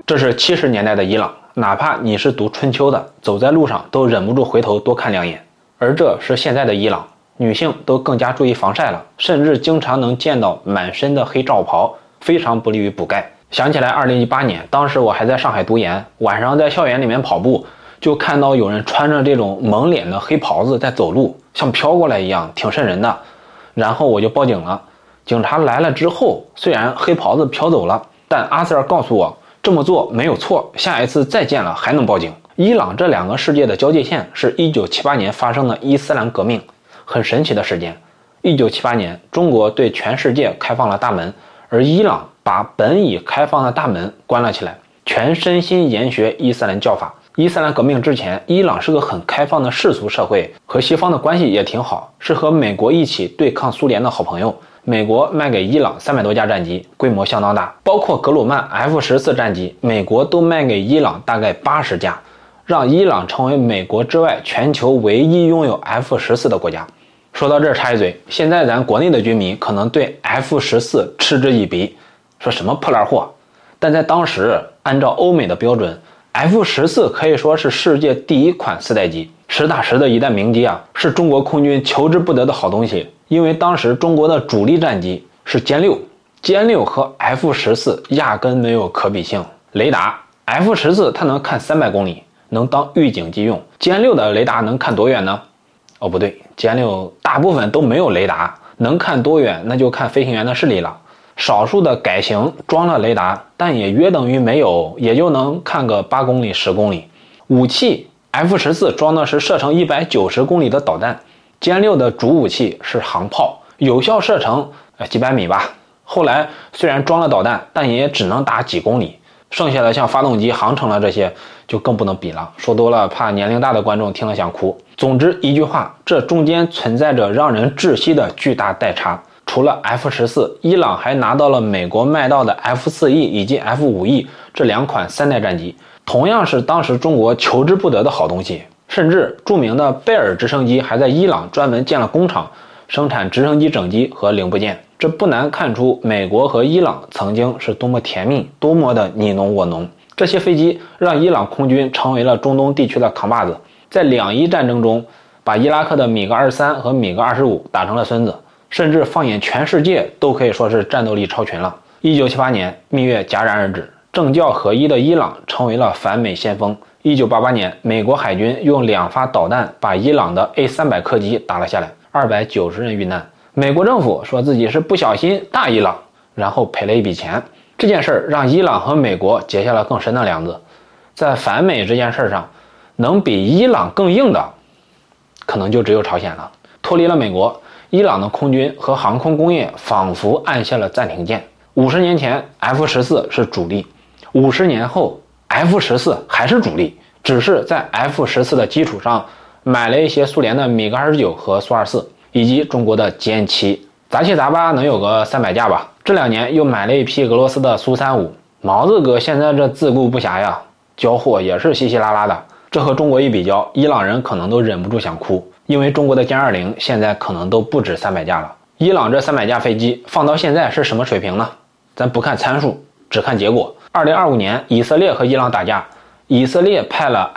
这是70年代的伊朗，哪怕你是读春秋的，走在路上都忍不住回头多看2眼。而这是现在的伊朗，女性都更加注意防晒了，甚至经常能见到满身的黑罩袍，非常不利于补钙。想起来2018年，当时我还在上海读研，晚上在校园里面跑步，就看到有人穿着这种蒙脸的黑袍子在走路，像飘过来一样，挺瘆人的。然后我就报警了，警察来了之后，虽然黑袍子飘走了，但阿 Sir 告诉我这么做没有错，下一次再见了还能报警。伊朗这2个世界的交界线是1978年发生的伊斯兰革命，很神奇的事件。1978年，中国对全世界开放了大门，而伊朗把本已开放的大门关了起来，全身心研学伊斯兰教法。伊斯兰革命之前，伊朗是个很开放的世俗社会，和西方的关系也挺好，是和美国一起对抗苏联的好朋友。美国卖给伊朗300多架战机，规模相当大，包括格鲁曼 F-14战机，美国都卖给伊朗大概80架，让伊朗成为美国之外全球唯一拥有 F-14的国家。说到这儿插一嘴，现在咱国内的军迷可能对 F-14嗤之以鼻，说什么破烂货，但在当时按照欧美的标准， F-14可以说是世界第一款4代机，实打实的一代名机啊，是中国空军求之不得的好东西。因为当时中国的主力战机是歼六，歼六和 F-14压根没有可比性。雷达 F-14它能看300公里，能当预警机用，歼六的雷达能看多远呢？哦不对，歼六大部分都没有雷达，能看多远那就看飞行员的视力了。少数的改型装了雷达，但也约等于没有，也就能看个8公里10公里。武器 F-14装的是射程190公里的导弹，歼六的主武器是航炮，有效射程几百米吧。后来虽然装了导弹，但也只能打几公里，剩下的像发动机、航程了这些就更不能比了，说多了怕年龄大的观众听了想哭。总之一句话，这中间存在着让人窒息的巨大代差。除了 F-14， 伊朗还拿到了美国卖到的 F-4E 以及 F-5E 这2款3代战机，同样是当时中国求之不得的好东西。甚至著名的贝尔直升机还在伊朗专门建了工厂，生产直升机整机和零部件。这不难看出美国和伊朗曾经是多么甜蜜，多么的你侬我侬。这些飞机让伊朗空军成为了中东地区的扛把子，在2伊战争中把伊拉克的米格23和米格25打成了孙子，甚至放眼全世界都可以说是战斗力超群了。1978年蜜月戛然而止，政教合一的伊朗成为了反美先锋。1988年，美国海军用2发导弹把伊朗的 A-300 客机打了下来，290人遇难。美国政府说自己是不小心大意了，然后赔了一笔钱。这件事让伊朗和美国结下了更深的梁子。在反美这件事上，能比伊朗更硬的，可能就只有朝鲜了。脱离了美国，伊朗的空军和航空工业仿佛按下了暂停键。50年前 F-14 是主力，50年后F-14还是主力，只是在 F-14 的基础上买了一些苏联的米格29和苏24，以及中国的歼7，杂七杂八能有个300架吧。这2年又买了一批俄罗斯的苏35。毛子哥现在这自顾不暇呀，交货也是稀稀拉拉的。这和中国一比较，伊朗人可能都忍不住想哭，因为中国的歼20现在可能都不止300架了。伊朗这300架飞机放到现在是什么水平呢？咱不看参数，只看结果。2025年以色列和伊朗打架，以色列派了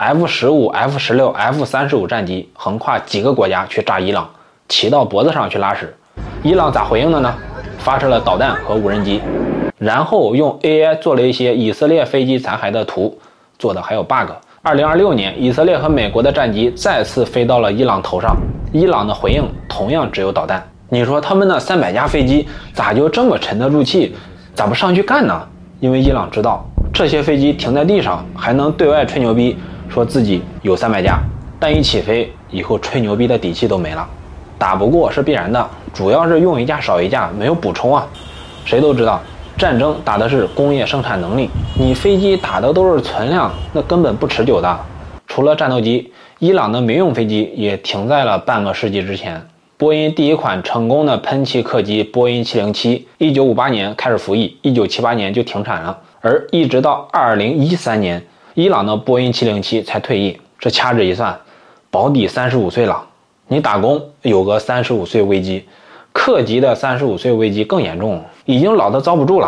F-15、F-16、F-35战机横跨几个国家去炸伊朗，骑到脖子上去拉屎。伊朗咋回应的呢？发射了导弹和无人机，然后用 AI 做了一些以色列飞机残骸的图，做的还有 bug。2026年，以色列和美国的战机再次飞到了伊朗头上，伊朗的回应同样只有导弹。你说他们那300架飞机咋就这么沉得住气，咋不上去干呢？因为伊朗知道这些飞机停在地上还能对外吹牛逼，说自己有300架，但一起飞以后吹牛逼的底气都没了。打不过是必然的，主要是用一架少一架，没有补充啊。谁都知道战争打的是工业生产能力，你飞机打的都是存量，那根本不持久的。除了战斗机，伊朗的民用飞机也停在了半个世纪之前。波音第一款成功的喷气客机波音707 1958年开始服役，1978年就停产了，而一直到2013年伊朗的波音707才退役。这掐指一算，保底35岁了。你打工有个35岁危机，客机的35岁危机更严重，已经老得遭不住了。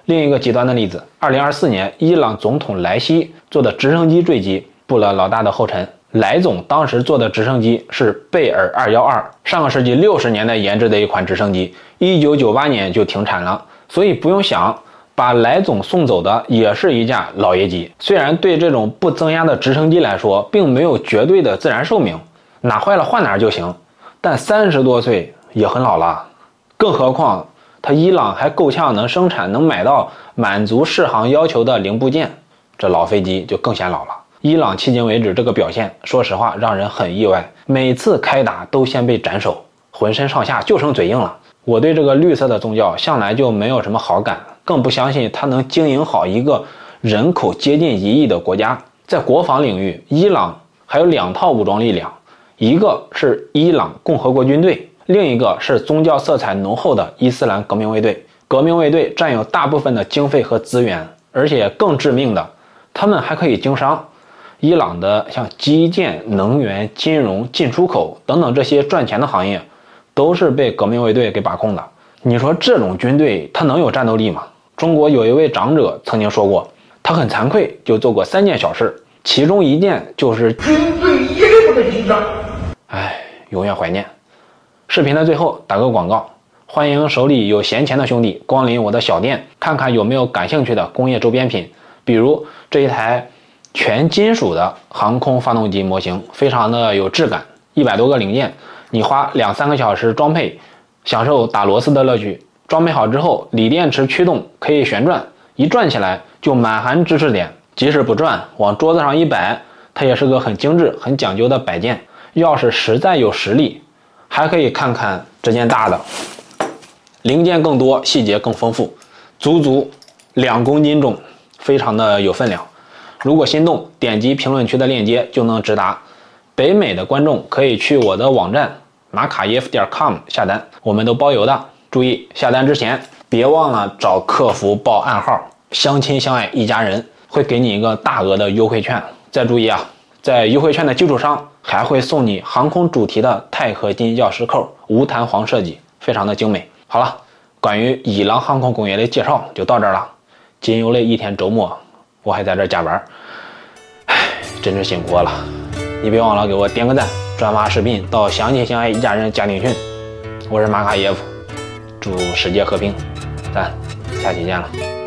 另一个极端的例子，2024年伊朗总统莱西坐的直升机坠机，步了老大的后尘。莱总当时坐的直升机是贝尔212，上个世纪60年代研制的一款直升机，1998年就停产了。所以不用想，把莱总送走的也是一架老爷机。虽然对这种不增压的直升机来说，并没有绝对的自然寿命，哪坏了换哪就行，但30多岁也很老了。更何况它伊朗还够呛能生产能买到满足适航要求的零部件，这老飞机就更显老了。伊朗迄今为止这个表现，说实话让人很意外，每次开打都先被斩首，浑身上下就剩嘴硬了。我对这个绿色的宗教向来就没有什么好感，更不相信它能经营好一个人口接近1亿的国家。在国防领域，伊朗还有2套武装力量，一个是伊朗共和国军队，另一个是宗教色彩浓厚的伊斯兰革命卫队。革命卫队占有大部分的经费和资源，而且更致命的，他们还可以经商。伊朗的像基建、能源、金融、进出口等等这些赚钱的行业，都是被革命卫队给把控的。你说这种军队它能有战斗力吗？中国有一位长者曾经说过，他很惭愧就做过3件小事，其中一件就是军队耶不得紧张。永远怀念。视频的最后打个广告，欢迎手里有闲钱的兄弟光临我的小店，看看有没有感兴趣的工业周边品，比如这一台全金属的航空发动机模型，非常的有质感，100多个零件，你花2-3个小时装配，享受打螺丝的乐趣。装配好之后，锂电池驱动可以旋转，一转起来就满含知识点，即使不转，往桌子上一摆，它也是个很精致很讲究的摆件。要是实在有实力，还可以看看这件大的，零件更多，细节更丰富，足足2公斤重，非常的有分量。如果心动，点击评论区的链接就能直达。北美的观众可以去我的网站马卡耶夫.com 下单，我们都包邮的。注意下单之前别忘了找客服报暗号，相亲相爱一家人，会给你一个大额的优惠券。再注意啊，在优惠券的基础上还会送你航空主题的钛合金钥匙扣，无弹簧设计，非常的精美。好了，关于伊朗航空工业的介绍就到这儿了。仅有了一天周末，我还在这加班，真是辛苦我了。你别忘了给我点个赞，转发视频到相亲相爱一家人家庭群。我是马卡耶夫，祝世界和平，咱下期见了。